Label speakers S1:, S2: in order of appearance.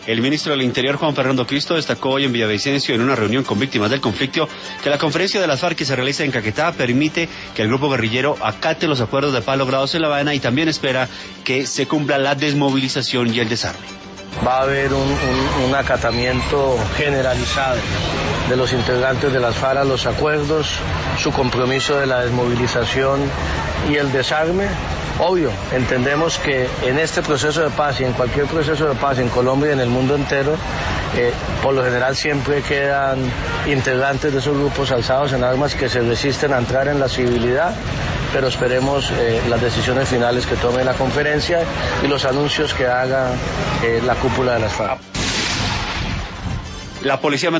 S1: El ministro del Interior, Juan Fernando Cristo, destacó hoy en Villavicencio, en una reunión con víctimas del conflicto, que la conferencia de las FARC que se realiza en Caquetá permite que el grupo guerrillero acate los acuerdos de paz logrados en La Habana y también espera que se cumpla la desmovilización y el desarme.
S2: Va a haber un acatamiento generalizado de los integrantes de las FARC a los acuerdos, su compromiso de la desmovilización y el desarme. Obvio, entendemos que en este proceso de paz y en cualquier proceso de paz en Colombia y en el mundo entero, por lo general siempre quedan integrantes de esos grupos alzados en armas que se resisten a entrar en la civilidad, pero esperemos las decisiones finales que tome la conferencia y los anuncios que haga la cúpula de las FARC.
S1: La policía